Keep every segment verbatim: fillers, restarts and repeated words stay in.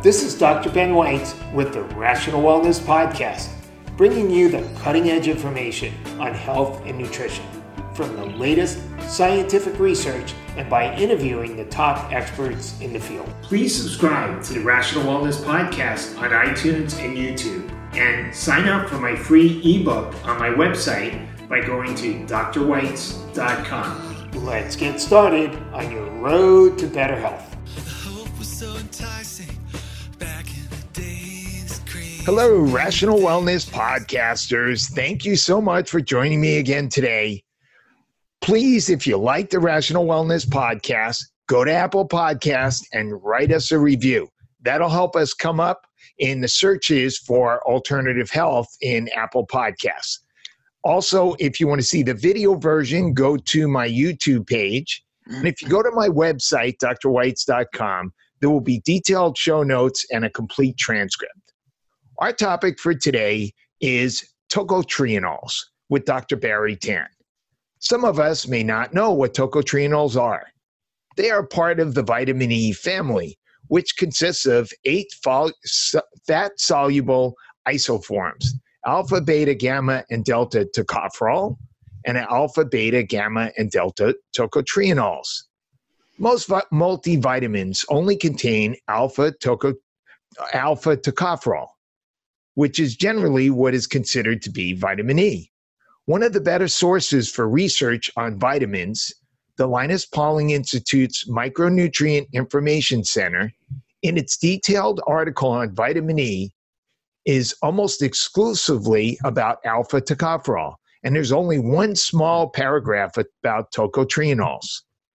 This is Doctor Ben White with the Rational Wellness Podcast, bringing you the cutting-edge information on health and nutrition from the latest scientific research and by interviewing the top experts in the field. Please subscribe to the Rational Wellness Podcast on iTunes and YouTube, and sign up for my free ebook on my website by going to d r whites dot com. Let's get started on your road to better health. Hello, Rational Wellness Podcasters. Thank you so much for joining me again today. Please, if you like the Rational Wellness Podcast, go to Apple Podcasts and write us a review. That'll help us come up in the searches for alternative health in Apple Podcasts. Also, if you want to see the video version, go to my YouTube page. And if you go to my website, d r whites dot com, there will be detailed show notes and a complete transcript. Our topic for today is tocotrienols with Doctor Barry Tan. Some of us may not know what tocotrienols are. They are part of the vitamin E family, which consists of eight fat-soluble isoforms: alpha, beta, gamma, and delta tocopherol, and alpha, beta, gamma, and delta tocotrienols. Most vi- multivitamins only contain alpha, toco- alpha tocopherol, which is generally what is considered to be vitamin E. One of the better sources for research on vitamins, the Linus Pauling Institute's Micronutrient Information Center, in its detailed article on vitamin E, is almost exclusively about alpha tocopherol, and there's only one small paragraph about tocotrienols.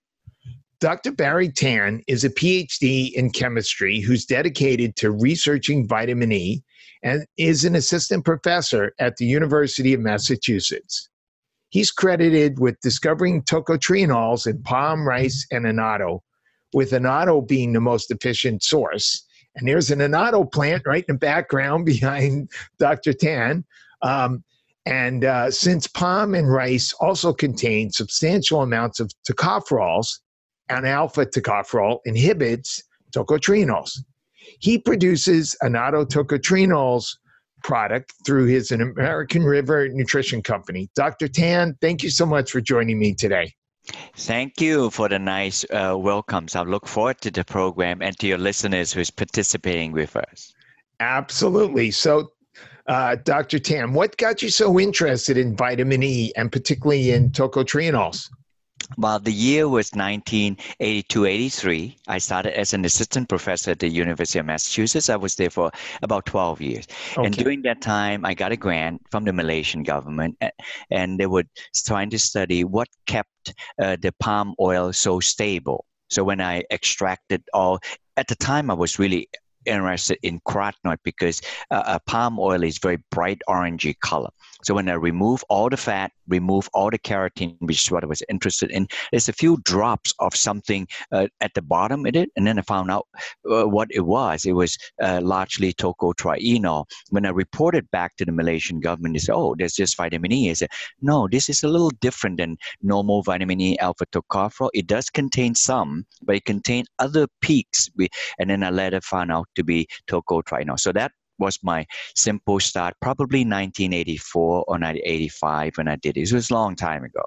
Doctor Barry Tan is a P H D in chemistry who's dedicated to researching vitamin E and is an assistant professor at the University of Massachusetts. He's credited with discovering tocotrienols in palm, rice, and annatto, with annatto being the most efficient source. And there's an annatto plant right in the background behind Doctor Tan. Um, and uh, since palm and rice also contain substantial amounts of tocopherols, and alpha tocopherol inhibits tocotrienols. He produces annatto tocotrienols product through his American River Nutrition Company. Doctor Tan, thank you so much for joining me today. Thank you for the nice uh, welcomes. I look forward to the program and to your listeners who's participating with us. Absolutely. So, uh, Doctor Tan, what got you so interested in vitamin E and particularly in tocotrienols? Well, the year was nineteen eighty-two eighty-three. I started as an assistant professor at the University of Massachusetts. I was there for about twelve years. Okay. And during that time, I got a grant from the Malaysian government, and they were trying to study what kept uh, the palm oil so stable. So when I extracted all, at the time I was really interested in carotenoid because uh, uh, palm oil is very bright orangey color. So when I remove all the fat, remove all the keratin, which is what I was interested in, there's a few drops of something uh, at the bottom of it, and then I found out uh, what it was. It was uh, largely tocotrienol. When I reported back to the Malaysian government, they said, oh, there's just vitamin E. I said, no, this is a little different than normal vitamin E alpha tocopherol. It does contain some, but it contains other peaks. And then I later found out to be tocotrienol. So that was my simple start, probably nineteen eighty-four or nineteen eighty-five when I did it. It was a long time ago.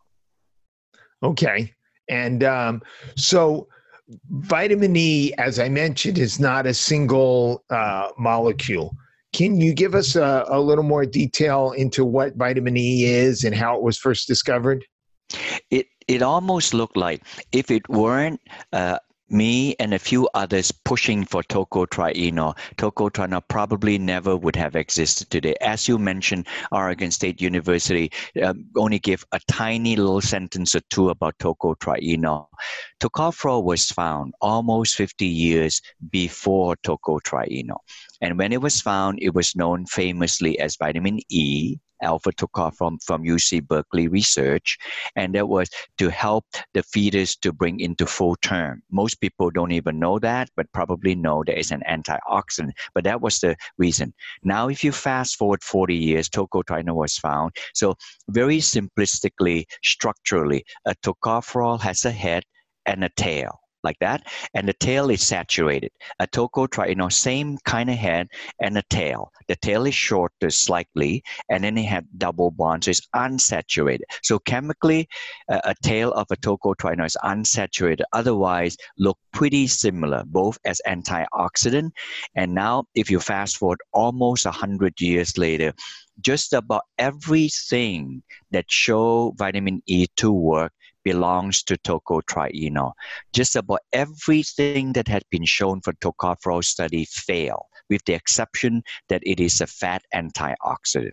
Okay. And um, so vitamin E, as I mentioned, is not a single uh, molecule. Can you give us a, a little more detail into what vitamin E is and how it was first discovered? It, it almost looked like if it weren't uh, me and a few others pushing for tocotrienol, tocotrienol probably never would have existed today. As you mentioned, Oregon State University um, only gave a tiny little sentence or two about tocotrienol. Tocopherol was found almost fifty years before tocotrienol. And when it was found, it was known famously as vitamin E, alpha tocopherol from U C Berkeley research, and that was to help the fetus to bring into full term. Most people don't even know that, but probably know there is an antioxidant, but that was the reason. Now, if you fast forward forty years, tocotrienol was found. So very simplistically, structurally, a tocopherol has a head and a tail. like that, and the tail is saturated. A tocotrienol, same kind of head and a tail. The tail is shorter slightly, and then it had double bonds, so it's unsaturated. So chemically, uh, a tail of a tocotrienol is unsaturated. Otherwise, look pretty similar, both as antioxidant. And now, if you fast forward almost one hundred years later, just about everything that show vitamin E to work belongs to tocotrienol. Just about everything that had been shown for tocopherol study failed, with the exception that it is a fat antioxidant.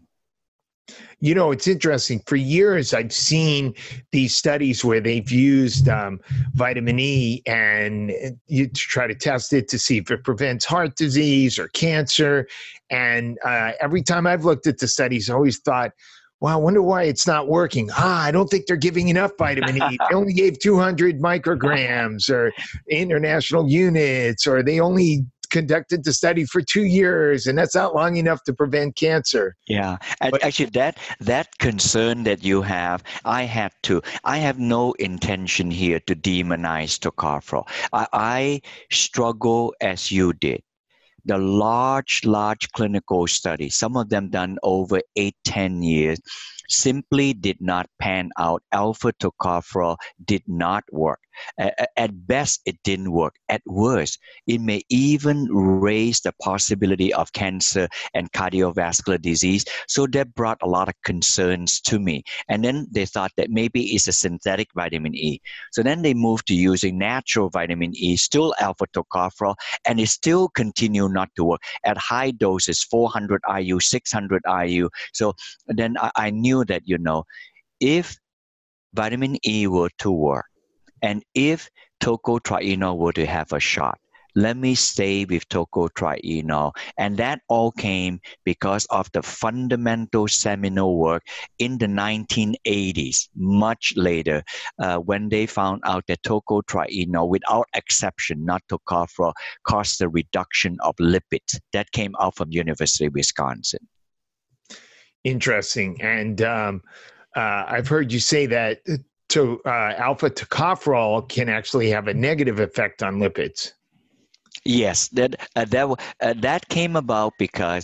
You know, it's interesting. For years, I've seen these studies where they've used um, vitamin E and you to try to test it to see if it prevents heart disease or cancer. And uh, every time I've looked at the studies, I always thought, wow, I wonder why it's not working. Ah, I don't think they're giving enough vitamin E. They only gave two hundred micrograms or international units, or they only conducted the study for two years, and that's not long enough to prevent cancer. Yeah, and But, actually, that that concern that you have, I had to. I have no intention here to demonize tocopherol. I, I struggle as you did. The large, large clinical studies, some of them done over eight, ten years, simply did not pan out. Alpha tocopherol did not work. At best, it didn't work. At worst, it may even raise the possibility of cancer and cardiovascular disease. So that brought a lot of concerns to me. And then they thought that maybe it's a synthetic vitamin E. So then they moved to using natural vitamin E, still alpha tocopherol, and it still continued not to work at high doses, four hundred I U, six hundred I U. So then I, I knew that, you know, if vitamin E were to work, and if tocotrienol were to have a shot, let me stay with tocotrienol. And that all came because of the fundamental seminal work in the nineteen eighties, much later, uh, when they found out that tocotrienol, without exception, not tocopherol, caused the reduction of lipids. That came out from University of Wisconsin. Interesting. And um, uh, I've heard you say that to, uh, alpha tocopherol can actually have a negative effect on lipids. Yes, that uh, that uh, that came about because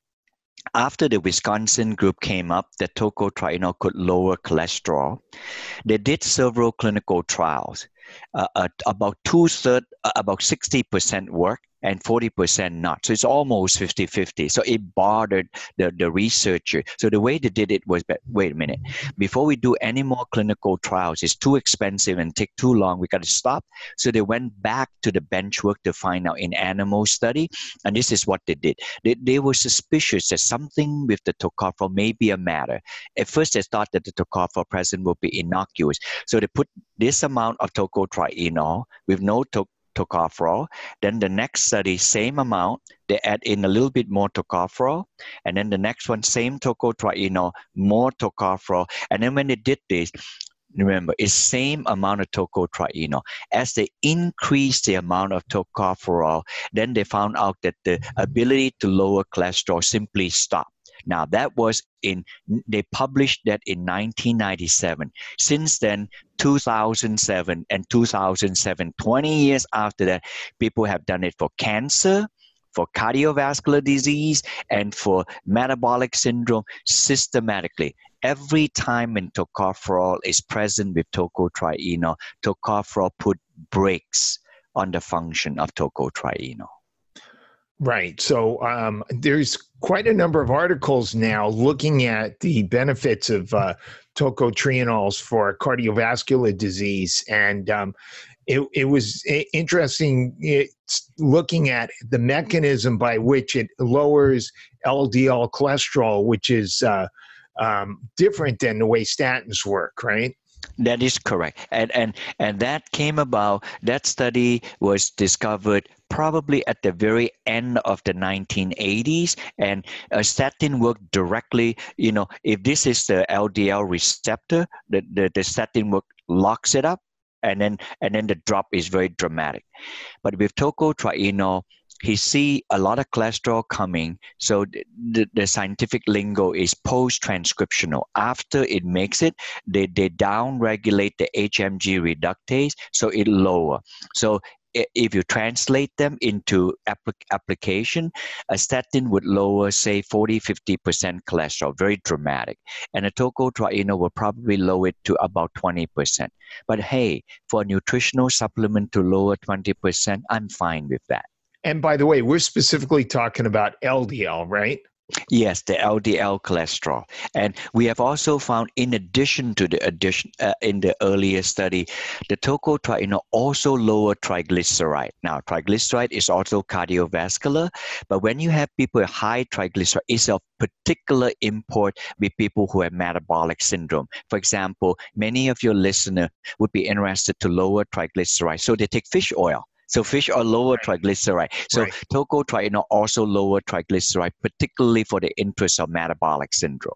after the Wisconsin group came up that tocotrienol could lower cholesterol, they did several clinical trials. Uh, uh, about two-thirds, uh, about sixty percent work and forty percent not. So it's almost fifty fifty. So it bothered the, the researcher. So the way they did it was, wait a minute, before we do any more clinical trials, it's too expensive and take too long, we got to stop. So they went back to the bench work to find out in animal study, and this is what they did. They, they were suspicious that something with the tocopherol may be a matter. At first, they thought that the tocopherol present would be innocuous. So they put this amount of tocotrienol with no to tocopherol. Then the next study, same amount, they add in a little bit more tocopherol. And then the next one, same tocotrienol, more tocopherol. And then when they did this, remember, it's same amount of tocotrienol. As they increased the amount of tocopherol, then they found out that the ability to lower cholesterol simply stopped. Now, that was in, they published that in nineteen ninety-seven. Since then, two thousand seven and two thousand seven, twenty years after that, people have done it for cancer, for cardiovascular disease, and for metabolic syndrome systematically. Every time when tocopherol is present with tocotrienol, tocopherol put brakes on the function of tocotrienol. Right. So um, there's quite a number of articles now looking at the benefits of uh, tocotrienols for cardiovascular disease. And um, it, it was interesting it's looking at the mechanism by which it lowers L D L cholesterol, which is uh, um, different than the way statins work, right? That is correct. And, and, and that came about, that study was discovered probably at the very end of the nineteen eighties, and a statin worked directly. You know, if this is the L D L receptor, the, the, the statin work locks it up, and then and then the drop is very dramatic. But with tocotrienol, he see a lot of cholesterol coming. So the, the, the scientific lingo is post-transcriptional. After it makes it, they, they down-regulate the H M G reductase, so it lower. So if you translate them into applic- application, a statin would lower, say, forty, fifty percent cholesterol, very dramatic. And a tocotrienol will probably lower it to about twenty percent. But hey, for a nutritional supplement to lower twenty percent, I'm fine with that. And by the way, we're specifically talking about L D L, right? Yes, the L D L cholesterol. And we have also found, in addition to the addition uh, in the earlier study, the tocotrienol also lower triglyceride. Now, triglyceride is also cardiovascular, but when you have people with high triglyceride, it's of particular import with people who have metabolic syndrome. For example, many of your listeners would be interested to lower triglyceride, so they take fish oil. So fish oil lower right. triglyceride. So right. tocotrienol also lower triglyceride, particularly for the interest of metabolic syndrome.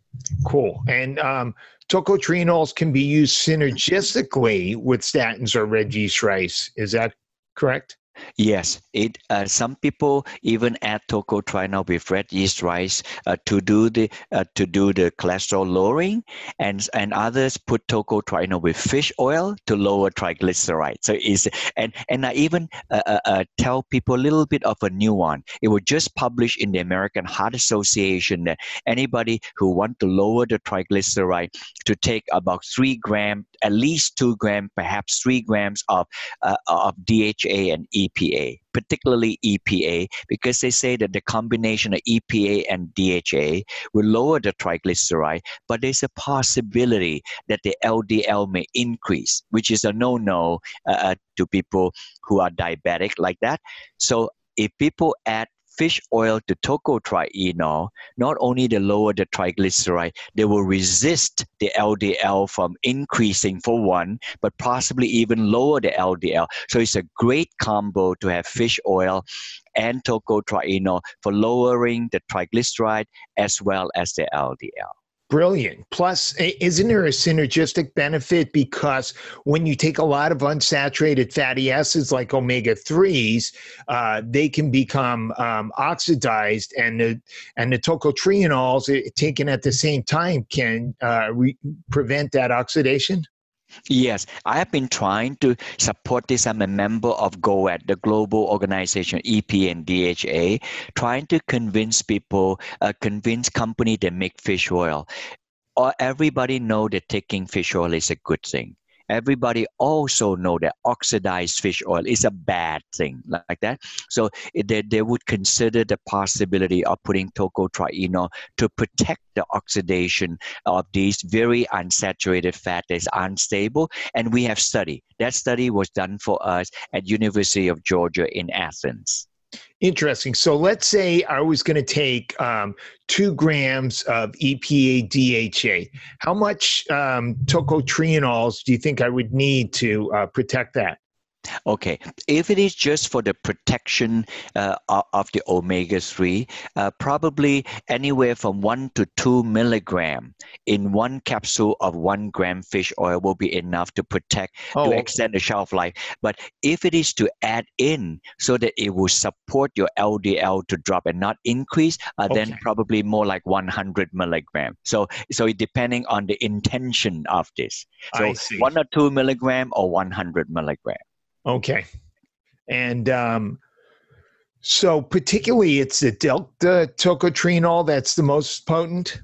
Cool. And um, tocotrienols can be used synergistically with statins or red yeast rice. Is that correct? Yes, it. Uh, some people even add tocotrienol with red yeast rice uh, to do the uh, to do the cholesterol lowering, and and others put tocotrienol with fish oil to lower triglycerides. So is and and I even uh, uh, tell people a little bit of a nuance. It was just published in the American Heart Association that anybody who want to lower the triglyceride to take about three grams, at least two grams, perhaps three grams of uh, of D H A and E P A, particularly E P A, because they say that the combination of E P A and D H A will lower the triglyceride, but there's a possibility that the L D L may increase, which is a no-no uh, to people who are diabetic like that. So if people add fish oil to tocotrienol, not only they lower the triglyceride, they will resist the L D L from increasing for one, but possibly even lower the L D L. So it's a great combo to have fish oil and tocotrienol for lowering the triglyceride as well as the L D L. Brilliant. Plus, isn't there a synergistic benefit? Because when you take a lot of unsaturated fatty acids like omega threes, uh, they can become um, oxidized, and the, and the tocotrienols taken at the same time can uh, re- prevent that oxidation? Yes, I have been trying to support this. I'm a member of GOAT, the global organization, E P A and D H A, trying to convince people, uh, convince companies that make fish oil. Or everybody know that taking fish oil is a good thing. Everybody also know that oxidized fish oil is a bad thing, like that. So they, they would consider the possibility of putting tocotrienol to protect the oxidation of these very unsaturated fat that is unstable. And we have studied. That study was done for us at University of Georgia in Athens. Interesting. So let's say I was going to take um, two grams of E P A D H A. How much um, tocotrienols do you think I would need to uh, protect that? Okay, if it is just for the protection uh, of the omega three, uh, probably anywhere from one to two milligram in one capsule of one gram fish oil will be enough to protect, oh, to okay. extend the shelf life. But if it is to add in so that it will support your L D L to drop and not increase, uh, okay. then probably more like one hundred milligram. So, so depending on the intention of this. So one or two milligram or one hundred milligram. Okay. And um, so particularly it's the delta tocotrienol that's the most potent?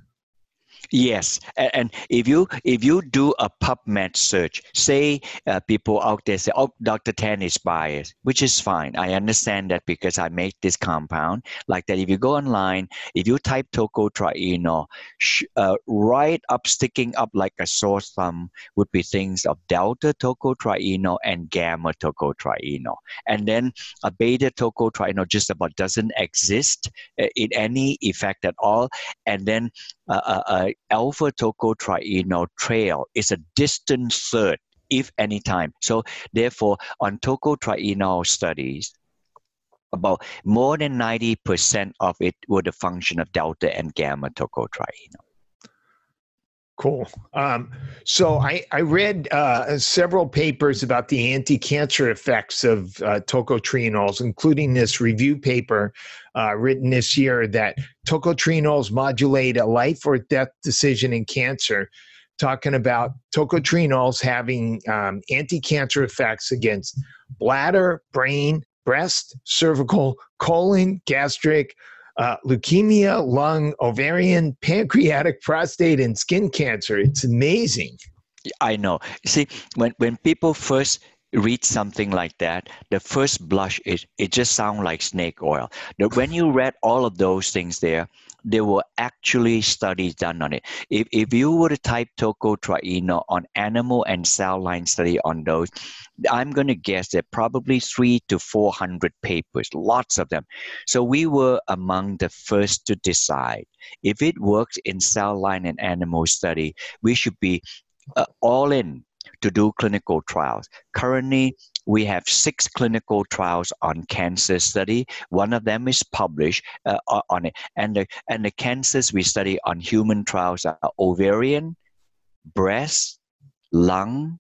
Yes, and if you if you do a PubMed search, say uh, people out there say, "Oh, Doctor Tan is biased," which is fine. I understand that because I make this compound like that. If you go online, if you type tocotrienol, sh- uh, right up, sticking up like a sore thumb would be things of delta tocotrienol and gamma tocotrienol, and then a beta tocotrienol just about doesn't exist uh, in any effect at all, and then uh, uh, uh, alpha tocotrienol trail is a distant third, if any time. So therefore, on tocotrienol studies, about more than ninety percent of it were the function of delta and gamma tocotrienol. Cool. Um, so I, I read uh, several papers about the anti-cancer effects of uh, tocotrienols, including this review paper uh, written this year that tocotrienols modulate a life or death decision in cancer, talking about tocotrienols having um, anti-cancer effects against bladder, brain, breast, cervical, colon, gastric, Uh, leukemia, lung, ovarian, pancreatic, prostate, and skin cancer. It's amazing. I know. See, when, when people first read something like that, the first blush is it just sounds like snake oil. But when you read all of those things there, there were actually studies done on it. If, if you were to type tocotrienol on animal and cell line study on those, I'm going to guess that probably three to four hundred papers, lots of them. So we were among the first to decide if it works in cell line and animal study, we should be uh, all in to do clinical trials. Currently, we have six clinical trials on cancer study. One of them is published uh, on it. And the, and the cancers we study on human trials are ovarian, breast, lung,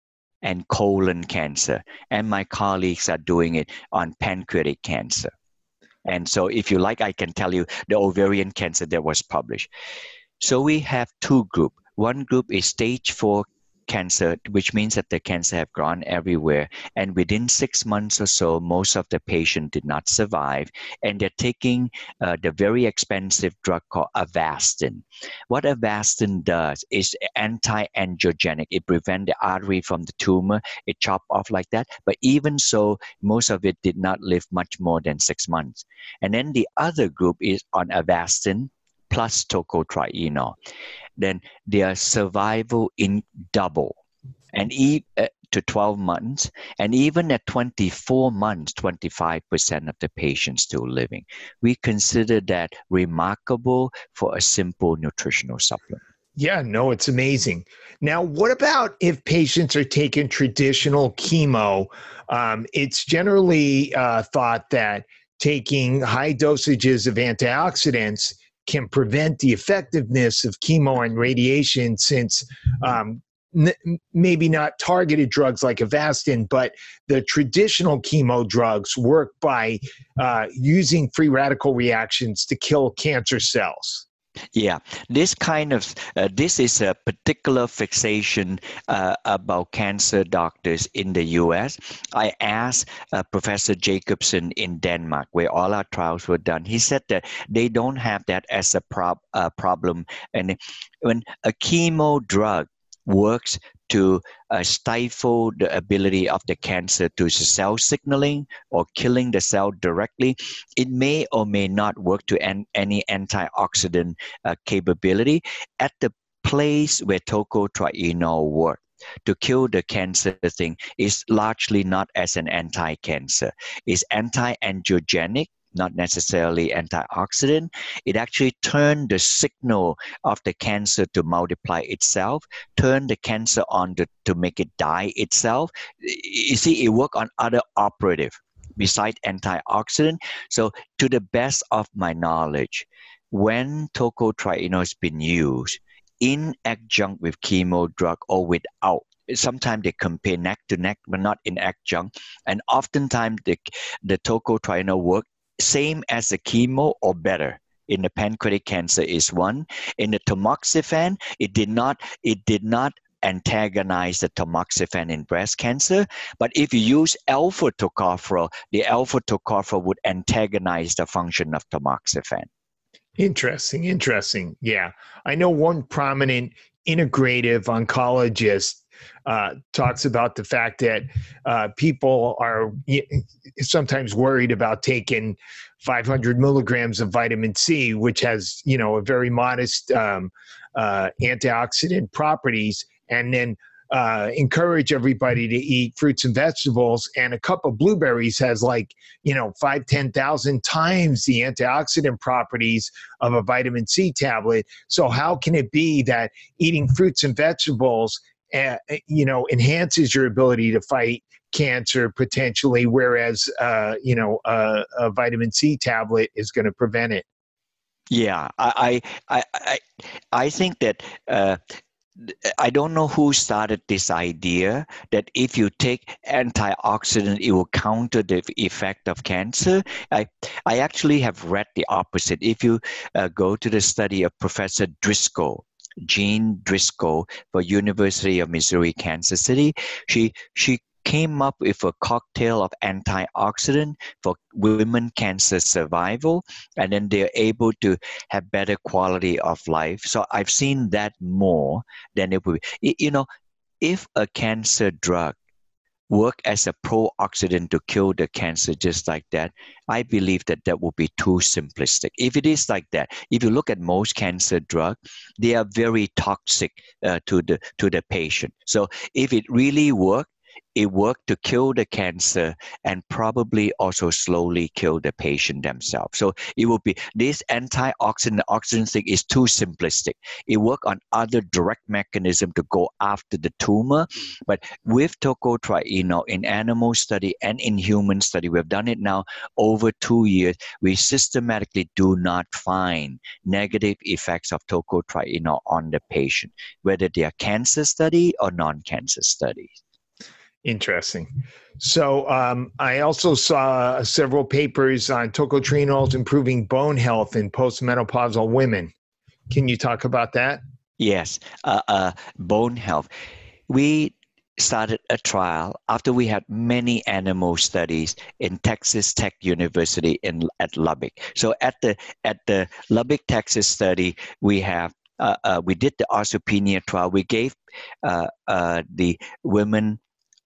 and colon cancer. And my colleagues are doing it on pancreatic cancer. And so if you like, I can tell you the ovarian cancer that was published. So we have two groups. One group is stage four cancer, which means that the cancer have gone everywhere. And within six months or so, most of the patient did not survive. And they're taking uh, the very expensive drug called Avastin. What Avastin does is anti-angiogenic. It prevents the artery from the tumor. It chops off like that. But even so, most of it did not live much more than six months. And then the other group is on Avastin plus tocotrienol. Then their survival in double and e- uh, to twelve months, and even at twenty-four months, twenty-five percent of the patients still living. We consider that remarkable for a simple nutritional supplement. Yeah, no, it's amazing. Now, what about if patients are taking traditional chemo? Um, it's generally uh, thought that taking high dosages of antioxidants can prevent the effectiveness of chemo and radiation, since um, n- maybe not targeted drugs like Avastin, but the traditional chemo drugs work by uh, using free radical reactions to kill cancer cells. Yeah, this kind of, uh, this is a particular fixation uh, about cancer doctors in the U S. I asked uh, Professor Jacobson in Denmark, where all our trials were done. He said that they don't have that as a prob- uh, problem. And when a chemo drug works to uh, stifle the ability of the cancer to cell signaling or killing the cell directly, it may or may not work to an, any antioxidant uh, capability at the place where tocotrienol works. To kill the cancer thing is largely not as an anti-cancer. It's anti-angiogenic, not necessarily antioxidant. It actually turned the signal of the cancer to multiply itself, turn the cancer on to, to make it die itself. You see, it works on other operative besides antioxidant. So to the best of my knowledge, when tocotrienol has been used in adjunct with chemo drug or without, sometimes they compare neck to neck, but not in adjunct. And oftentimes the, the tocotrienol work same as the chemo or better. In the pancreatic cancer is one. In the tamoxifen, it did not, it did not antagonize the tamoxifen in breast cancer. But if you use alpha tocopherol, the alpha tocopherol would antagonize the function of tamoxifen. Interesting, interesting. Yeah. I know one prominent integrative oncologist uh, talks about the fact that uh, people are sometimes worried about taking five hundred milligrams of vitamin C, which has, you know, a very modest um, uh, antioxidant properties, and then uh, encourage everybody to eat fruits and vegetables. And a cup of blueberries has like, you know, five, ten thousand times the antioxidant properties of a vitamin C tablet. So how can it be that eating fruits and vegetables Uh, you know, enhances your ability to fight cancer potentially, whereas, uh, you know, uh, a vitamin C tablet is going to prevent it? Yeah, I, I, I, I think that uh, I don't know who started this idea that if you take antioxidant, it will counter the effect of cancer. I, I actually have read the opposite. If you uh, go to the study of Professor Driscoll, Jean Driscoll for University of Missouri, Kansas City, she she came up with a cocktail of antioxidant for women cancer survival, and then they're able to have better quality of life. So I've seen that more than it would be. You know, if a cancer drug work as a pro-oxidant to kill the cancer just like that, I believe that that would be too simplistic. If it is like that, if you look at most cancer drugs, they are very toxic uh, to the to the patient. So if it really worked, it worked to kill the cancer and probably also slowly kill the patient themselves. So it will be, this antioxidant oxidant thing is too simplistic. It works on other direct mechanism to go after the tumor. But with tocotrienol in animal study and in human study, we've done it now over two years, we systematically do not find negative effects of tocotrienol on the patient, whether they are cancer study or non-cancer studies. Interesting. So um, I also saw several papers on tocotrienols improving bone health in postmenopausal women. Can you talk about that? Yes, uh, uh, bone health. We started a trial after we had many animal studies in Texas Tech University in at Lubbock. So at the at the Lubbock, Texas study, we have uh, uh, we did the osteopenia trial. We gave uh, uh, the women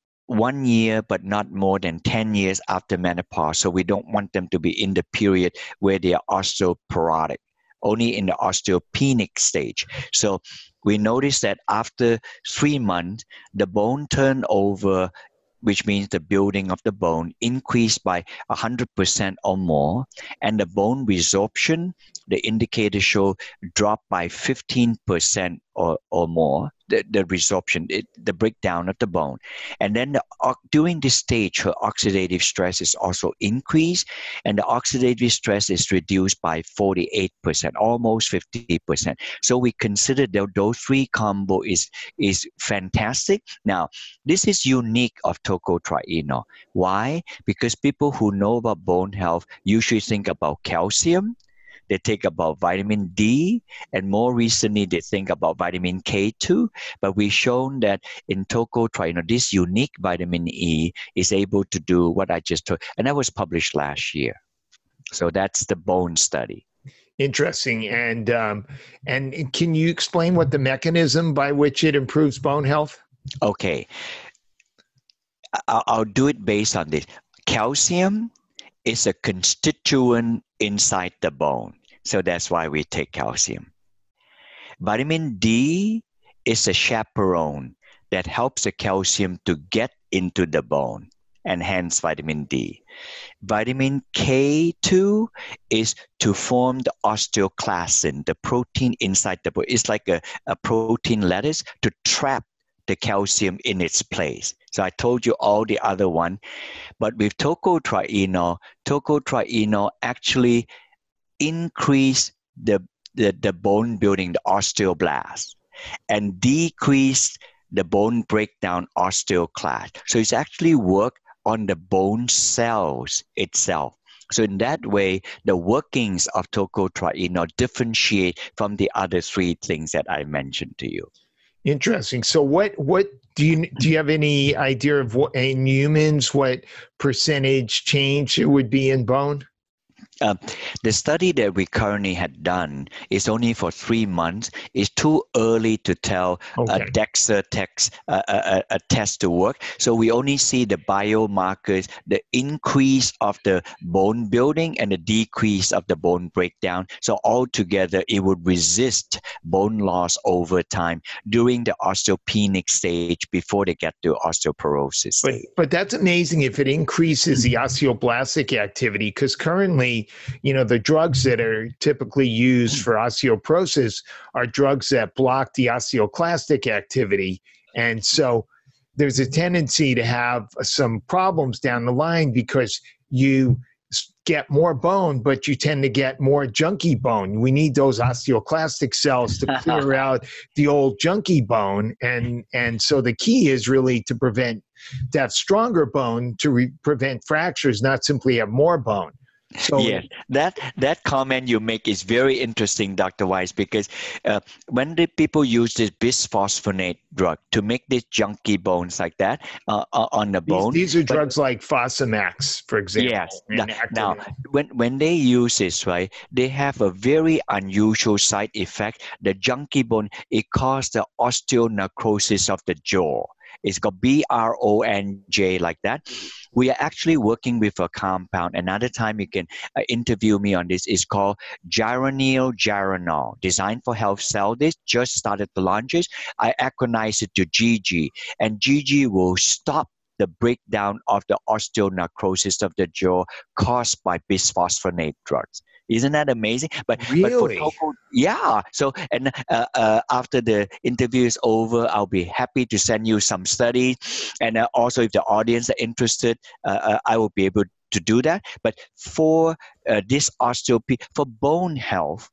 one year, but not more than ten years after menopause. So we don't want them to be in the period where they are osteoporotic, only in the osteopenic stage. So we noticed that after three months, the bone turnover, which means the building of the bone, increased by one hundred percent or more, and the bone resorption, the indicators show, dropped by fifteen percent or, or more, the, the resorption, it, the breakdown of the bone. And then the, uh, during this stage, her oxidative stress is also increased, and the oxidative stress is reduced by forty-eight percent, almost fifty percent. So we consider that those three combo is, is fantastic. Now, this is unique of tocotrienol. Why? Because people who know about bone health usually think about calcium, they think about vitamin D, and more recently they think about vitamin K two. But we've shown that in tocotrienol, this unique vitamin E is able to do what I just told, and that was published last year. So that's the bone study. Interesting. And um, and can you explain what the mechanism by which it improves bone health? Okay. I'll, I'll do it based on this. Calcium is a constituent inside the bone. So that's why we take calcium. Vitamin D is a chaperone that helps the calcium to get into the bone, and hence vitamin D. Vitamin K two is to form the osteoclastin, the protein inside the bone. It's like a, a protein lattice to trap the calcium in its place. So I told you all the other one, but with tocotrienol, tocotrienol actually increase the, the, the bone building, the osteoblast, and decrease the bone breakdown osteoclast. So it's actually work on the bone cells itself. So in that way, the workings of tocotrienol differentiate from the other three things that I mentioned to you. Interesting. So what what do you do you have any idea of what in humans what percentage change it would be in bone? Uh, the study that we currently had done is only for three months. It's too early to tell okay. a DEXA text, uh, a, a test to work. So we only see the biomarkers, the increase of the bone building and the decrease of the bone breakdown. So altogether, it would resist bone loss over time during the osteopenic stage before they get to osteoporosis but, stage. But that's amazing if it increases the osteoblastic activity, because currently, you know, the drugs that are typically used for osteoporosis are drugs that block the osteoclastic activity. And so there's a tendency to have some problems down the line because you get more bone, but you tend to get more junky bone. We need those osteoclastic cells to clear out the old junky bone. And, and so the key is really to prevent, to have stronger bone to re- prevent fractures, not simply have more bone. So, yes, that that comment you make is very interesting, Doctor Weiss, because uh, when the people use this bisphosphonate drug to make these junky bones like that uh, uh, on the bone, these, these are but, drugs like Fosamax, for example. Yes. Now, now, when when they use this, right, they have a very unusual side effect. The junky bone, it causes the osteonecrosis of the jaw. It's got B R O N J like that. We are actually working with a compound. Another time you can uh, interview me on this. It's called Geranyl Geranol, designed for health cell. This just started to launch it. I acronize it to G G, and G G will stop the breakdown of the osteonecrosis of the jaw caused by bisphosphonate drugs. Isn't that amazing? But, really? but for Toco, yeah. So, and uh, uh, after the interview is over, I'll be happy to send you some studies. And uh, also, if the audience are interested, uh, uh, I will be able to do that. But for uh, this osteopenia, for bone health,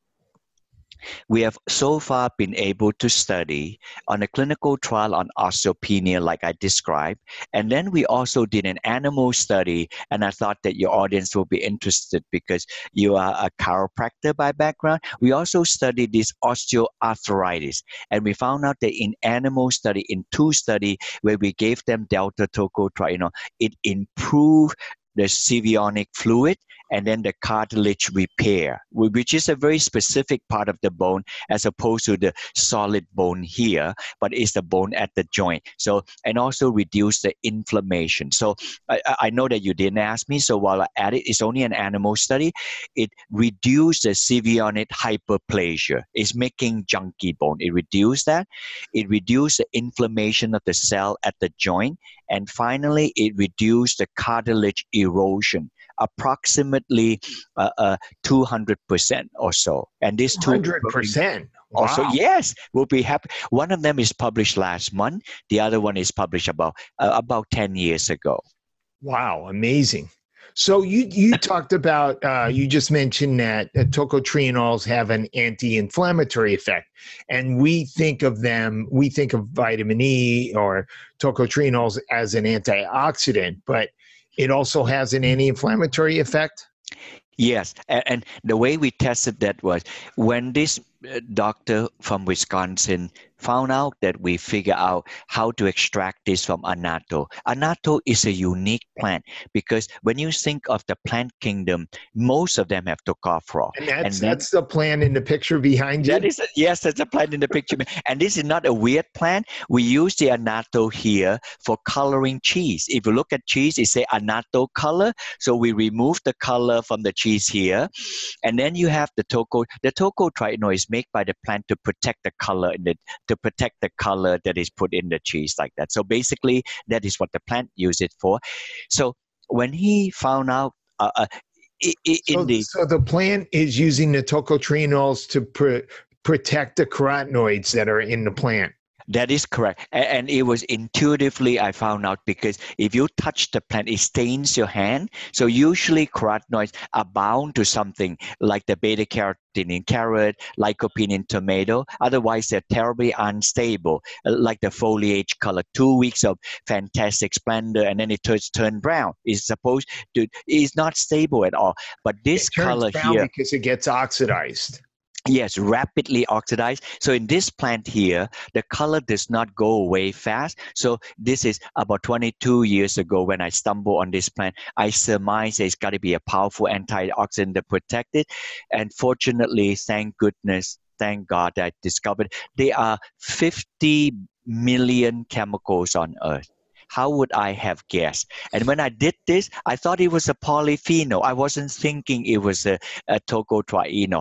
we have so far been able to study on a clinical trial on osteopenia like I described. And then we also did an animal study, and I thought that your audience will be interested because you are a chiropractor by background. We also studied this osteoarthritis, and we found out that in animal study, in two study where we gave them delta tocotrienol, it improved the symbiotic fluid and then the cartilage repair, which is a very specific part of the bone as opposed to the solid bone here, but it's the bone at the joint. So, and also reduce the inflammation. So I, I know that you didn't ask me, so while I add it, it's only an animal study. It reduced the symbiotic hyperplasia. It's making junky bone. It reduced that. It reduced the inflammation of the cell at the joint. And finally, it reduced the cartilage erosion, approximately uh, uh, two hundred percent or so. And this two hundred percent? Wow. Also, yes, we'll be happy. One of them is published last month. The other one is published about uh, about ten years ago. Wow, amazing. So you you talked about, uh, you just mentioned that uh, tocotrienols have an anti-inflammatory effect. And we think of them, we think of vitamin E or tocotrienols as an antioxidant, but it also has an anti-inflammatory effect? Yes, and, and the way we tested that was when this uh, doctor from Wisconsin found out that we figure out how to extract this from annatto. Annatto is a unique plant because when you think of the plant kingdom, most of them have tocopherol. And that's, and then, that's the plant in the picture behind you? That is a, yes, that's a plant in the picture. And this is not a weird plant. We use the annatto here for coloring cheese. If you look at cheese, it says annatto color. So we remove the color from the cheese here. And then you have the toco. The tocotrienol is made by the plant to protect the color in the to protect the color that is put in the cheese like that. So basically, that is what the plant uses it for. So when he found out, uh, uh, I, I, so, in the so the plant is using the tocotrienols to pr- protect the carotenoids that are in the plant. That is correct. And, and it was intuitively, I found out, because if you touch the plant, it stains your hand. So usually carotenoids are bound to something like the beta carotene in carrot, lycopene in tomato. Otherwise, they're terribly unstable, like the foliage color. Two weeks of fantastic splendor, and then it turns turn brown. It's supposed to, it's not stable at all. But this it turns color brown here, because it gets oxidized. Yes, rapidly oxidized. So in this plant here, the color does not go away fast. So this is about twenty-two years ago when I stumbled on this plant. I surmised it's got to be a powerful antioxidant to protect it. And fortunately, thank goodness, thank God that I discovered there are fifty million chemicals on Earth. How would I have guessed? And when I did this, I thought it was a polyphenol. I wasn't thinking it was a, a tocotrienol,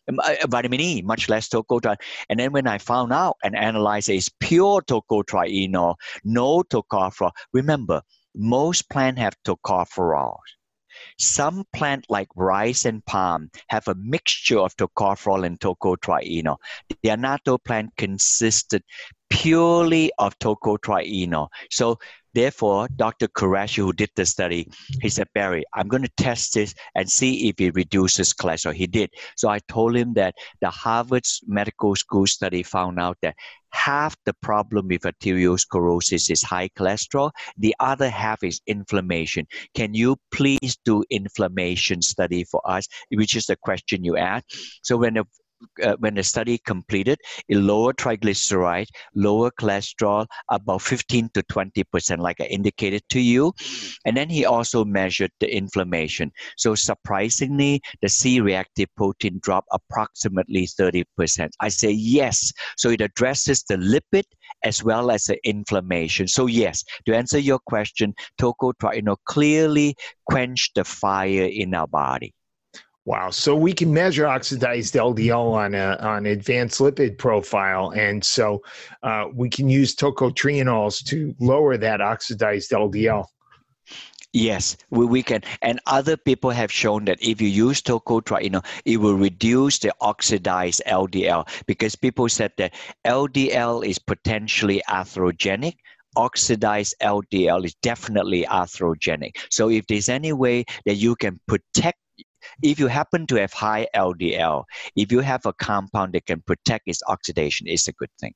a vitamin E, much less tocotrienol. And then when I found out and analyzed it, it's pure tocotrienol, no tocopherol. Remember, most plants have tocopherol. Some plants like rice and palm have a mixture of tocopherol and tocotrienol. The annatto plant consisted purely of tocotrienol. So therefore, Doctor Qureshi, who did the study, he said, Barry, I'm going to test this and see if it reduces cholesterol. He did. So I told him that the Harvard Medical School study found out that half the problem with arteriosclerosis is high cholesterol. The other half is inflammation. Can you please do inflammation study for us? Which is the question you asked. So when the Uh, when the study completed, it lowered triglyceride, lower cholesterol, about fifteen to twenty percent, like I indicated to you. And then he also measured the inflammation. So surprisingly, the C-reactive protein dropped approximately thirty percent. I say yes. So it addresses the lipid as well as the inflammation. So yes, to answer your question, tocotrienol clearly quenched the fire in our body. Wow. So we can measure oxidized L D L on a on advanced lipid profile. And so uh, we can use tocotrienols to lower that oxidized L D L. Yes, we, we can. And other people have shown that if you use tocotrienol, it will reduce the oxidized L D L, because people said that L D L is potentially atherogenic. Oxidized L D L is definitely atherogenic. So if there's any way that you can protect, if you happen to have high L D L, if you have a compound that can protect its oxidation, it's a good thing.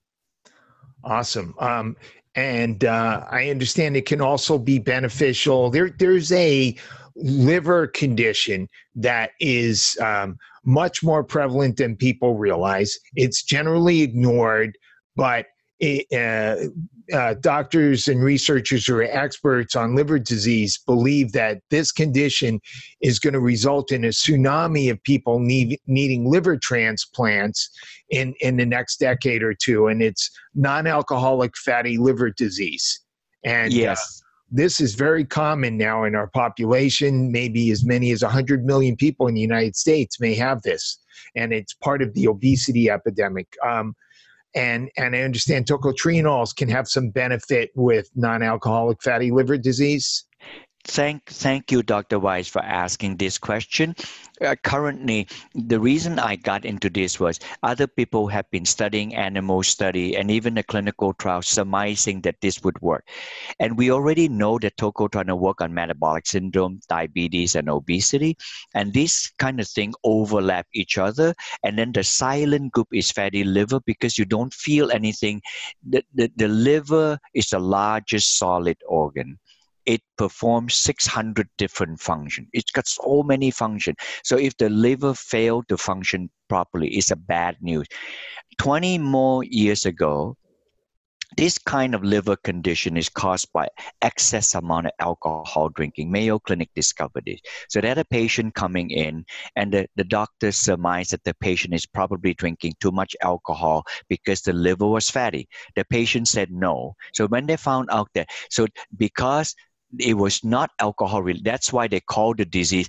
Awesome. Um, and uh, I understand it can also be beneficial. There, there's a liver condition that is um, much more prevalent than people realize. It's generally ignored, but it, uh, uh, doctors and researchers who are experts on liver disease believe that this condition is going to result in a tsunami of people need, needing liver transplants in, in the next decade or two. And it's non-alcoholic fatty liver disease. And yes. uh, this is very common now in our population. Maybe as many as one hundred million people in the United States may have this. And it's part of the obesity epidemic. Um, And, and I understand tocotrienols can have some benefit with non-alcoholic fatty liver disease. Thank, thank you, Doctor Weiss, for asking this question. Uh, currently, the reason I got into this was other people have been studying animal study and even the clinical trials surmising that this would work. And we already know that tocotrienol work on metabolic syndrome, diabetes, and obesity. And this kind of thing overlap each other. And then the silent group is fatty liver because you don't feel anything. The, the, the liver is the largest solid organ. It performs six hundred different functions. It's got so many functions. So if the liver failed to function properly, it's a bad news. twenty more years ago, this kind of liver condition is caused by excess amount of alcohol drinking. Mayo Clinic discovered it. So they had a patient coming in, and the, the doctor surmised that the patient is probably drinking too much alcohol because the liver was fatty. The patient said no. So when they found out that, so because it was not alcohol related, that's why they call the disease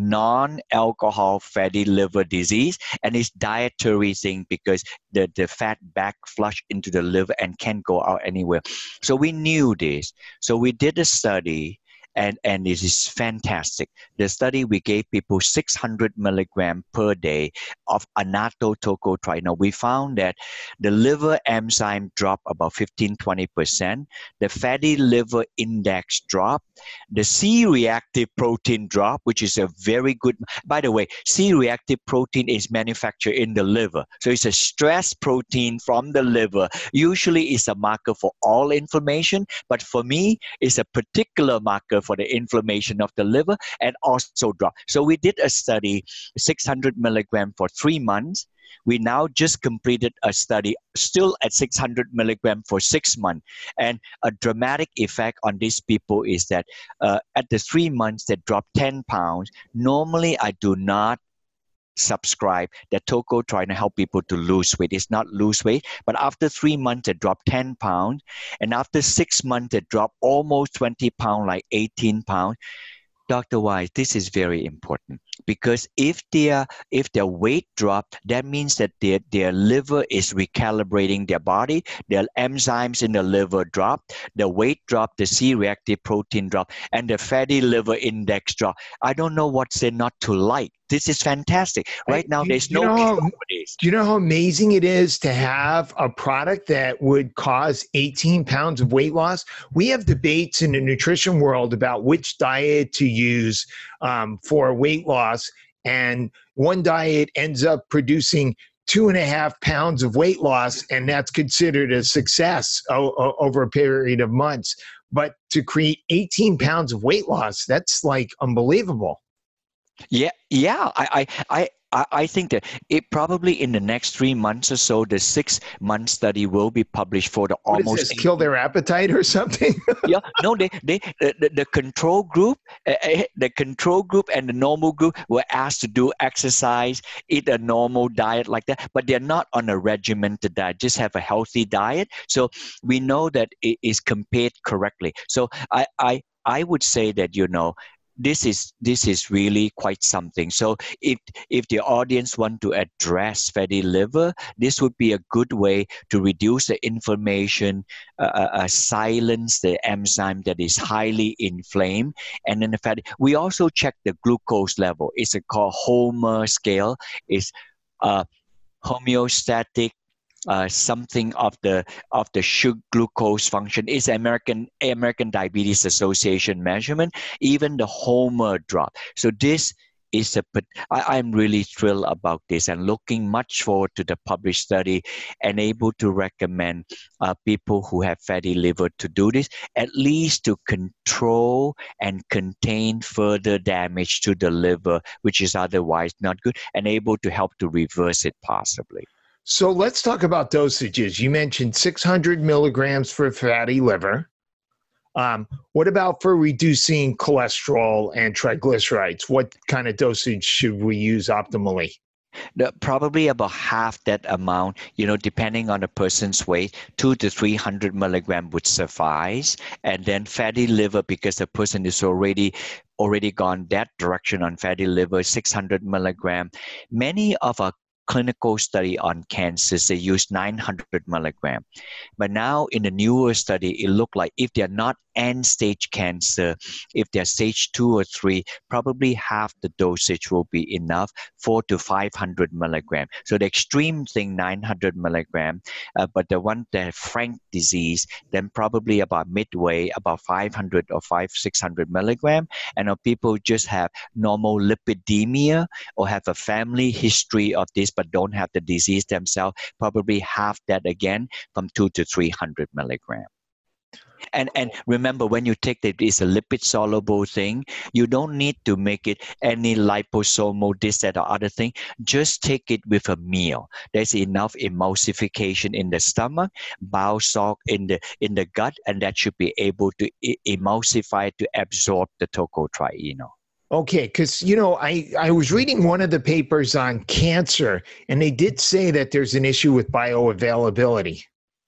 non-alcohol fatty liver disease, and it's dietary thing because the, the fat back flush into the liver and can't go out anywhere. So we knew this. So we did a study, and, and this is fantastic. The study, we gave people six hundred milligrams per day of annatto tocotrienol. We found that the liver enzyme dropped about fifteen to twenty percent. The fatty liver index dropped. The C-reactive protein dropped, which is a very good, by the way, C-reactive protein is manufactured in the liver. So it's a stress protein from the liver. Usually it's a marker for all inflammation, but for me, it's a particular marker for the inflammation of the liver, and also drop. So we did a study, six hundred milligrams for three months. We now just completed a study still at six hundred milligrams for six months. And a dramatic effect on these people is that uh, at the three months, they dropped ten pounds. Normally, I do not subscribe that tocotrienol help people to lose weight. It's not lose weight, but after three months, they dropped ten pounds. And after six months, they dropped almost twenty pounds, like eighteen pounds. Doctor Weiss, this is very important. because if their if their weight dropped, that means that their their liver is recalibrating their body. Their enzymes in the liver drop, the weight drop, the C-reactive protein drop, and the fatty liver index drop. I don't know what's there not to like. This is fantastic. Right now, do, there's do you no know cure how, for this. Do you know how amazing it is to have a product that would cause eighteen pounds of weight loss? We have debates in the nutrition world about which diet to use um, for weight loss, and one diet ends up producing two and a half pounds of weight loss, and that's considered a success o- o- over a period of months. But to create eighteen pounds of weight loss, that's like unbelievable. Yeah, yeah. I, I, I, I think that it probably in the next three months or so, the six-month study will be published for the What almost. Is this, kill their appetite or something? Yeah, no, they, they, the, the control group, uh, the control group and the normal group were asked to do exercise, eat a normal diet like that, but they're not on a regimented diet. Just have a healthy diet. So we know that it is compared correctly. So I, I, I would say that you know. This is this is really quite something. So if if the audience want to address fatty liver, this would be a good way to reduce the inflammation, uh, uh, silence the enzyme that is highly inflamed, and then the fatty. We also check the glucose level. It's a called Homer scale. It's uh, homeostatic. Uh, something of the of the sugar glucose function is American American Diabetes Association measurement. Even the Homer drop. So this is a. I, I'm really thrilled about this and looking much forward to the published study and able to recommend uh, people who have fatty liver to do this, at least to control and contain further damage to the liver, which is otherwise not good, and able to help to reverse it possibly. So let's talk about dosages. You mentioned six hundred milligrams for fatty liver. Um, what about for reducing cholesterol and triglycerides? What kind of dosage should we use optimally? The, probably about half that amount, you know, depending on a person's weight, two to three hundred milligram would suffice. And then fatty liver, because the person is already already gone that direction on fatty liver, six hundred milligram. Many of our clinical study on cancers, they use nine hundred milligram. But now in the newer study, it looked like if they're not end-stage cancer, if they're stage two or three, probably half the dosage will be enough, four to five hundred milligram. So the extreme thing, nine hundred milligram, uh, but the one that frank disease, then probably about midway, about five hundred or five, six hundred milligram. And if people just have normal lipidemia or have a family history of this, but don't have the disease themselves, probably half that again from two to three hundred milligram. And and remember, when you take it, it's a lipid soluble thing. You don't need to make it any liposomal, this, that, or other thing. Just take it with a meal. There's enough emulsification in the stomach, bile salt in the in the gut, and that should be able to e- emulsify to absorb the tocotrienol. Okay, because, you know, I, I was reading one of the papers on cancer, and they did say that there's an issue with bioavailability.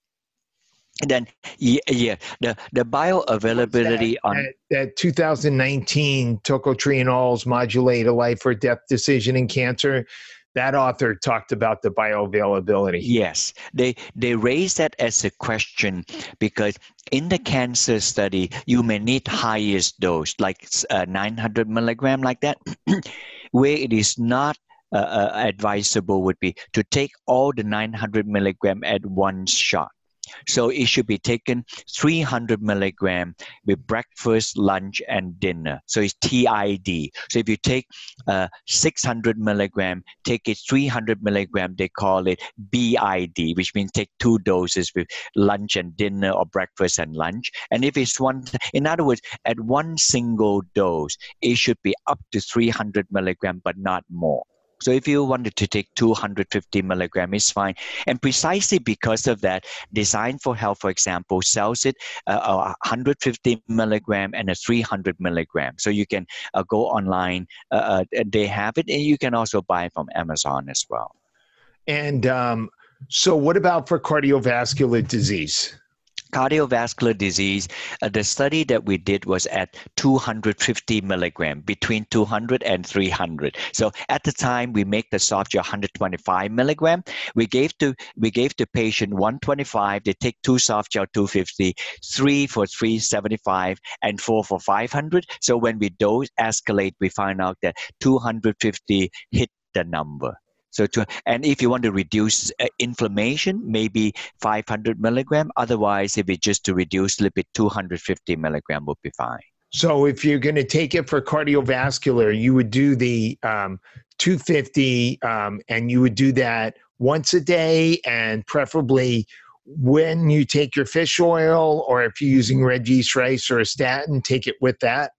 And then, yeah, yeah, the, the bioavailability that, on... That, that two thousand nineteen tocotrienols modulate a life or death decision in cancer. That author talked about the bioavailability. Yes, they they raised that as a question because in the cancer study, you may need highest dose, like uh, nine hundred milligram, like that, where it is not uh, uh, advisable would be to take all the nine hundred milligram at one shot. So it should be taken three hundred milligram with breakfast, lunch, and dinner. So it's T I D. So if you take uh, six hundred milligram, take it three hundred milligram, they call it B I D, which means take two doses with lunch and dinner or breakfast and lunch. And if it's one, in other words, at one single dose, it should be up to three hundred milligram, but not more. So if you wanted to take two hundred fifty milligram, it's fine. And precisely because of that, Design for Health, for example, sells it uh, a one hundred fifty milligram and a three hundred milligram. So you can uh, go online, uh, uh, they have it, and you can also buy it from Amazon as well. And um, so what about for cardiovascular disease? Cardiovascular disease, uh, the study that we did was at two hundred fifty milligram, between two hundred and three hundred. So at the time, we make the soft gel one hundred twenty-five milligram. We gave to we gave the patient one twenty-five. They take two soft gel two fifty, three for three seventy-five, and four for five hundred. So when we dose escalate, we find out that two hundred fifty hit the number. So to, and if you want to reduce uh, inflammation, maybe five hundred milligram. Otherwise, if it's just to reduce lipid, two hundred fifty milligram would be fine. So if you're going to take it for cardiovascular, you would do the um, two fifty, um, and you would do that once a day, and preferably when you take your fish oil, or if you're using red yeast rice or a statin, take it with that.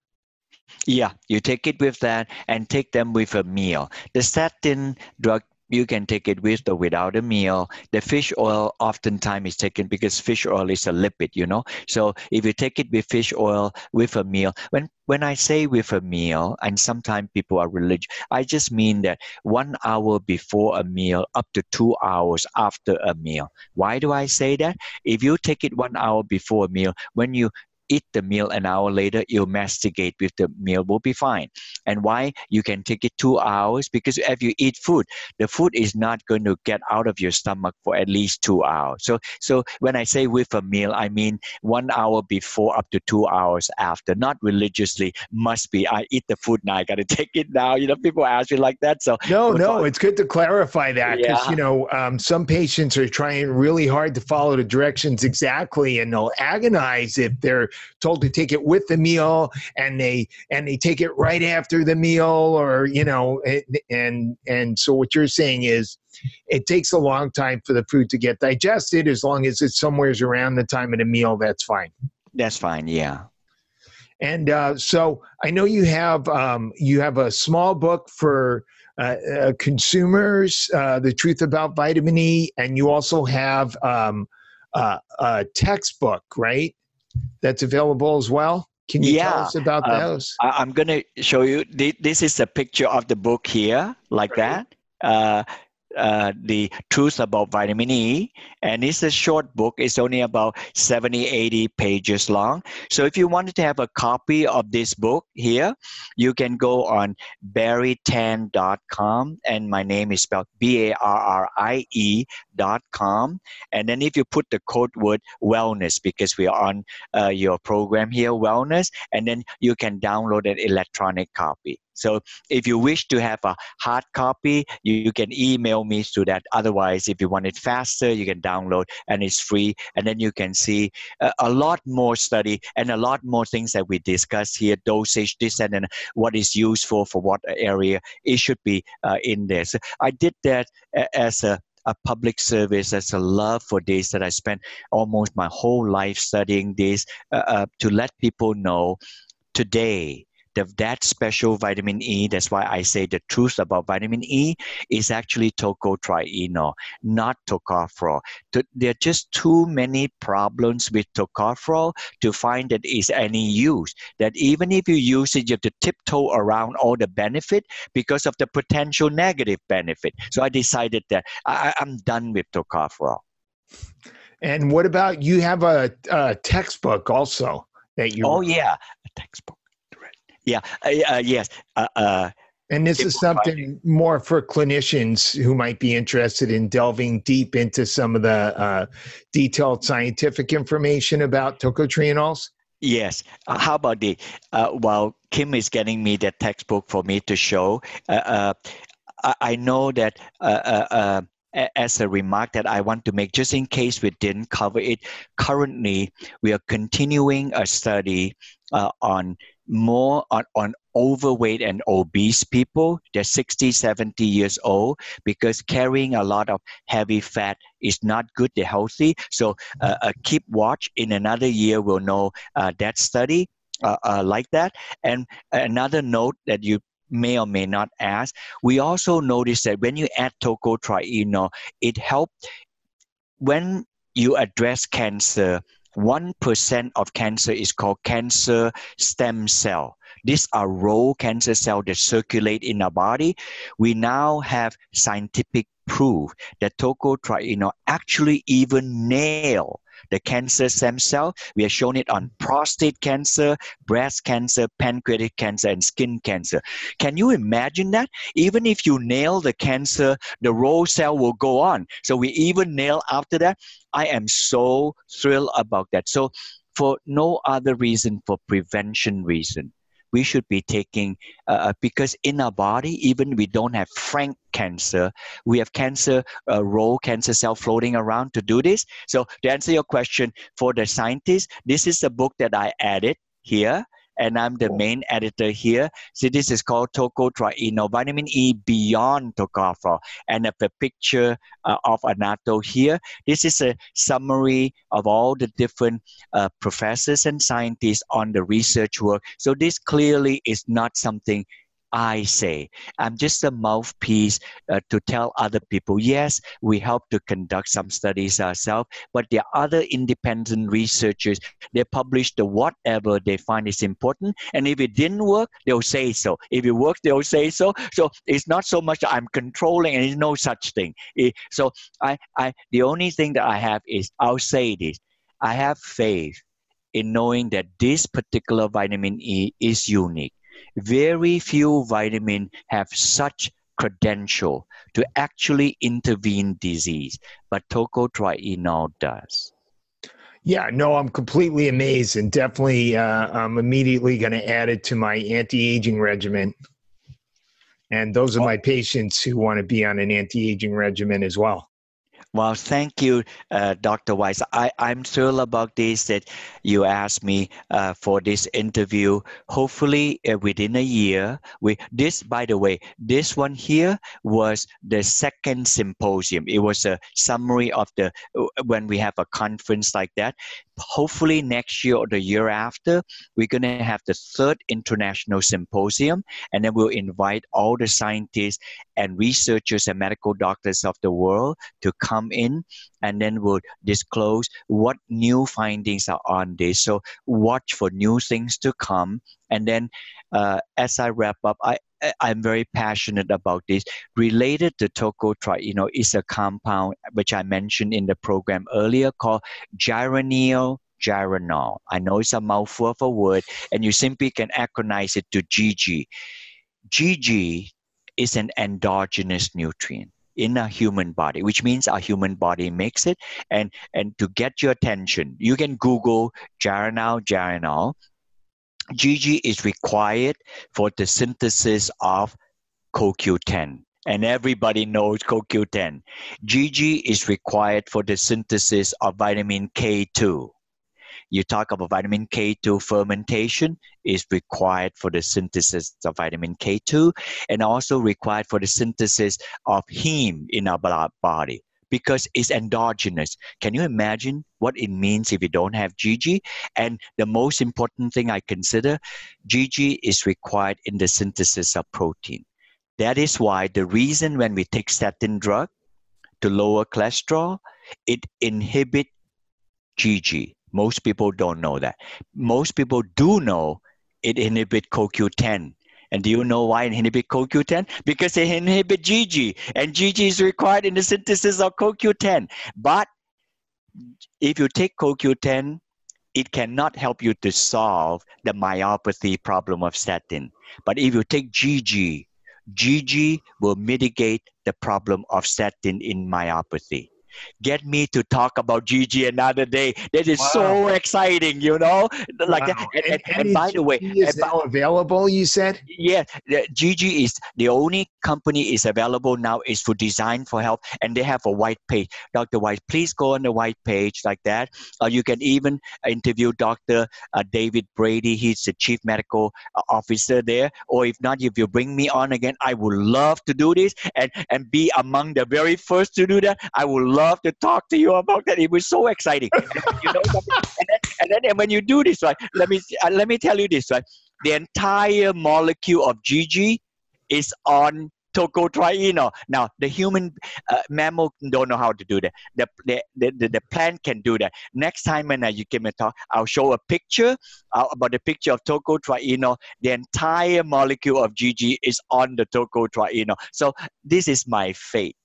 Yeah, you take it with that and take them with a meal. The statin drug, you can take it with or without a meal. The fish oil oftentimes is taken because fish oil is a lipid, you know. So if you take it with fish oil with a meal, when when I say with a meal, and sometimes people are religious, I just mean that one hour before a meal up to two hours after a meal. Why do I say that? If you take it one hour before a meal, when you eat the meal an hour later, you masticate with the meal will be fine. And why? You can take it two hours because if you eat food, the food is not going to get out of your stomach for at least two hours. So, so when I say with a meal, I mean one hour before up to two hours after, not religiously must be, I eat the food now, I got to take it now. You know, people ask me like that. So no, no, it's good to clarify that because, yeah. you know, um, some patients are trying really hard to follow the directions exactly, and they'll agonize if they're told to take it with the meal and they and they take it right after the meal, or you know, and and so what you're saying is it takes a long time for the food to get digested. As long as it's somewhere around the time of the meal, that's fine. That's fine, yeah. And uh, so I know you have um, you have a small book for uh, uh, consumers, uh, The Truth About Vitamin E, and you also have um, uh, a textbook, right? That's available as well. Can you yeah, tell us about um, those? I, I'm going to show you. This is a picture of the book here, like right. that. Uh, uh, the Truth About Vitamin E, and it's a short book. It's only about seventy, eighty pages long. So if you wanted to have a copy of this book here, you can go on barrie tan dot com, and my name is spelled B A R R I E dot com. And then if you put the code word wellness, because we are on uh, your program here, wellness, and then you can download an electronic copy. So if you wish to have a hard copy, you, you can email me through that. Otherwise, if you want it faster, you can download, and it's free. And then you can see a, a lot more study and a lot more things that we discuss here, dosage, this and then what is useful for what area. It should be uh, in there. So I did that as a a public service, as a love for this, that I spent almost my whole life studying this uh, uh, to let people know today that that special vitamin E, that's why I say the truth about vitamin E, is actually tocotrienol, not tocopherol. There are just too many problems with tocopherol to find that it's any use. That even if you use it, you have to tiptoe around all the benefit because of the potential negative benefit. So I decided that I, I'm done with tocopherol. And what about, you have a, a textbook also that you Oh wrote. yeah, a textbook. Yeah, uh, uh, yes. Uh, uh, and this is something more for clinicians who might be interested in delving deep into some of the uh, detailed scientific information about tocotrienols. Yes. Uh, how about the, uh, while Kim is getting me the textbook for me to show, uh, uh, I, I know that uh, uh, uh, as a remark that I want to make, just in case we didn't cover it, currently we are continuing a study uh, on more on, on overweight and obese people. They're sixty, seventy years old, because carrying a lot of heavy fat is not good. They're healthy. So uh, uh, keep watch. In another year, we'll know uh, that study uh, uh, like that. And another note that you may or may not ask, we also noticed that when you add tocotrienol, it helps when you address cancer. one percent of cancer is called cancer stem cell. These are raw cancer cells that circulate in our body. We now have scientific proof that tocotrienol actually even nail the cancer stem cell. We have shown it on prostate cancer, breast cancer, pancreatic cancer, and skin cancer. Can you imagine that? Even if you nail the cancer, the row cell will go on. So we even nail after that. I am so thrilled about that. So for no other reason, for prevention reason, we should be taking, uh, because in our body, even we don't have frank cancer, we have cancer, uh, row cancer cell floating around to do this. So to answer your question, for the scientists, this is a book that I added here, and I'm the main editor here. So this is called Tocotrienol, Vitamin E Beyond Tocopherol, and a picture uh, of Anato here. This is a summary of all the different uh, professors and scientists on the research work. So this clearly is not something I say. I'm just a mouthpiece uh, to tell other people, yes, we help to conduct some studies ourselves, but there are other independent researchers. They publish the whatever they find is important, and if it didn't work, they'll say so. If it works, they'll say so. So it's not so much that I'm controlling, and there's no such thing. It, so I, I, the only thing that I have is, I'll say this, I have faith in knowing that this particular vitamin E is unique. Very few vitamins have such credential to actually intervene disease, but tocotrienol does. Yeah, no, I'm completely amazed, and definitely uh, I'm immediately going to add it to my anti-aging regimen. And those are my patients who want to be on an anti-aging regimen as well. Well, thank you, uh, Doctor Weiss. I, I'm thrilled about this, that you asked me uh, for this interview. Hopefully, uh, within a year, we this, by the way, this one here was the second symposium. It was a summary of the, when we have a conference like that. Hopefully, next year or the year after, we're going to have the third international symposium, and then we'll invite all the scientists and researchers and medical doctors of the world to come in, and then we'll disclose what new findings are on this. So watch for new things to come. And then uh, as I wrap up, I, I'm very passionate about this. Related to tocotrienol is a compound which I mentioned in the program earlier called geranyl geranol. I know it's a mouthful of a word, and you simply can acronize it to G G. G G is an endogenous nutrient in a human body, which means our human body makes it. And, and to get your attention, you can Google geranyl geranol. G G is required for the synthesis of C O Q ten. And everybody knows C O Q ten. G G is required for the synthesis of vitamin K two. You talk about vitamin K two fermentation is required for the synthesis of vitamin K two, and also required for the synthesis of heme in our body, because it's endogenous. Can you imagine what it means if you don't have G G? And the most important thing I consider, G G is required in the synthesis of protein. That is why the reason when we take statin drug to lower cholesterol, it inhibits G G. Most people don't know that. Most people do know it inhibits C O Q ten. And do you know why it inhibits C O Q ten? Because it inhibits G G. And G G is required in the synthesis of C O Q ten. But if you take C O Q ten, it cannot help you to solve the myopathy problem of statin. But if you take G G, G G will mitigate the problem of statin in myopathy. Get me to talk about G G another day. That is wow. So exciting, you know. Like wow. that. And, and, and, and by the way, is and, now available. You said, yeah, G G is the only company is available now is for Design for Health, and they have a white page. Doctor Weiss, please go on the white page like that. Uh, you can even interview Doctor Uh, David Brady. He's the chief medical officer there. Or if not, if you bring me on again, I would love to do this and and be among the very first to do that. I would love to talk to you about that. It was so exciting. You know, and then, and then and when you do this, right? Let me uh, let me tell you this, right? The entire molecule of G G is on tocotrienol. Now, the human uh, mammal don't know how to do that. The the, the, the, the plant can do that. Next time when uh, you give me a talk, I'll show a picture uh, about the picture of tocotrienol. The entire molecule of G G is on the tocotrienol. So this is my fate.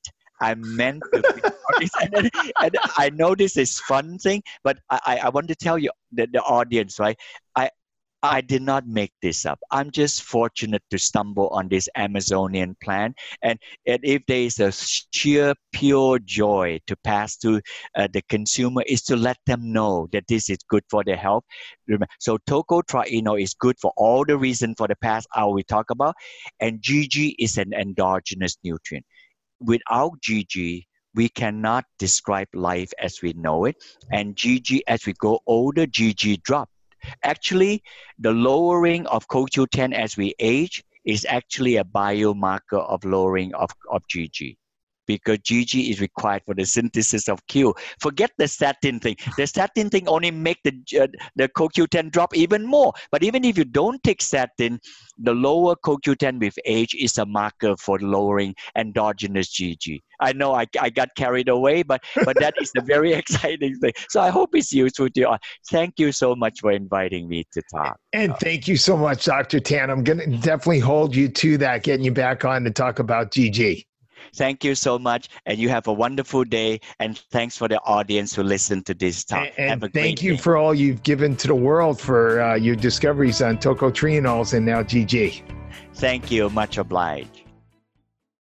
I meant to be and, then, and I know this is fun thing, but I, I want to tell you, the, the audience, right? I, I did not make this up. I'm just fortunate to stumble on this Amazonian plant. And, and if there is a sheer pure joy to pass to uh, the consumer, is to let them know that this is good for their health. So tocotrienol is good for all the reasons for the past hour we talk about. And G G is an endogenous nutrient. Without G G, we cannot describe life as we know it. And G G, as we go older, G G drops. Actually, the lowering of C O Q ten as we age is actually a biomarker of lowering of, of G G, because G G is required for the synthesis of Q. Forget the statin thing. The statin thing only make the uh, the C O Q ten drop even more. But even if you don't take statin, the lower C O Q ten with age is a marker for lowering endogenous G G. I know I, I got carried away, but but that is a very exciting thing. So I hope it's useful to you. Thank you so much for inviting me to talk. And thank you so much, Doctor Tan. I'm going to definitely hold you to that, getting you back on to talk about G G. Thank you so much, and you have a wonderful day, and thanks for the audience who listened to this talk. And, and thank you day. for all you've given to the world for uh, your discoveries on tocotrienols and now G G. Thank you. Much obliged.